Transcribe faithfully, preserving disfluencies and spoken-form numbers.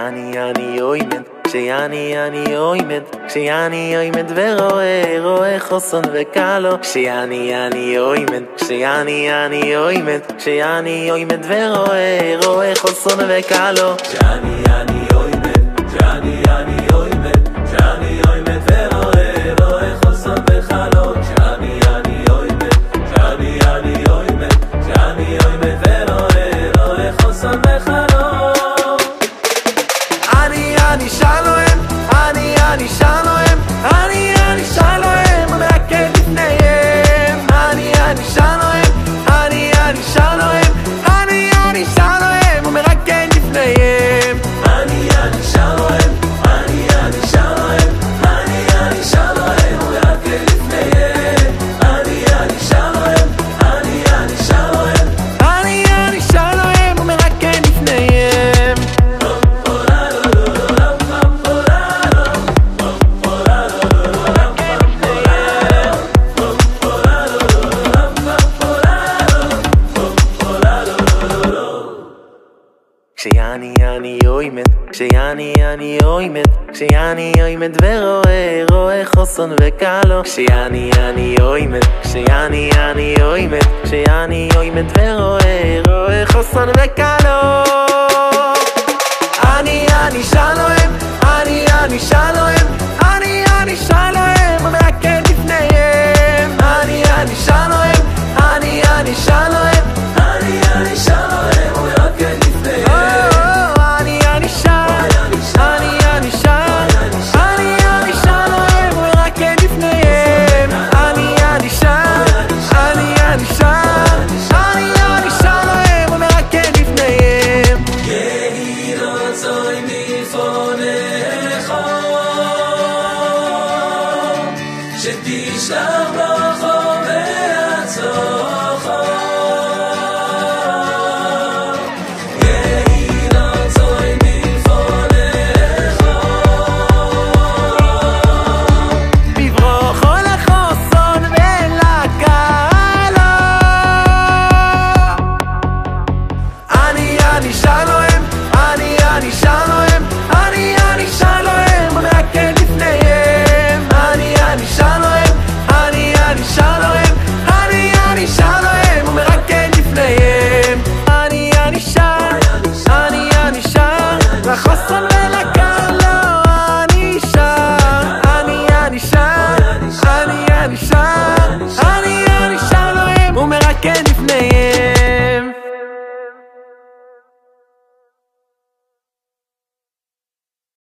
כשיאני אני עומד, כשיאני אני עומד, כשיאני עומד ורואה, רואה חוסן וקלו. כשיאני אני עומד, כשיאני אני עומד, כשיאני עומד ורואה, רואה חוסן וקלו. כשיאני אני עומד, כשיאני אני עומד, כשיאני עומד ורואה, רואה חוסן וקלו. כשיאני אני עומד, כשיאני אני עומד, כשיאני עומד ורואה, רואה חוסן וקלו. אני אני שלום, אני אני שלום, אני אני שלום, ומרקד לפניהם. אני אני שלום, אני אני שלום, אני אני שלום, ומרקד לפניהם. אני אני שלום, אני אני שלום, אני אני שלום, ומרקד לפניהם. אני אני שלום, אני אני שלום, אני אני שלום, ומרקד לפניהם. כשיאני אני עומד, כשיאני אני עומד, כשיאני עומד ורואה, רואה חוסן וקלו. כשיאני אני עומד, כשיאני אני עומד, כשיאני עומד ורואה, רואה חוסן וקלו. אני אני שלום, אני אני שלום, אני אני שלום, ומרקד לפניהם. אני אני שלום, אני אני שלום, אני אני שלום, ומרקד לפניהם. שתשלח ברכה והצלחה, יהי רצון מלפניך, בברכה לחוסן ולקלו. אני אני שלום, אני אני שלום, אני אני שלום, ומרקד לפניהם. אני אני שלום, אני אני שלום, אני אני שלום, ומרקד לפניהם. אני אני שם, אני אני שם, לחוסן ולקלו.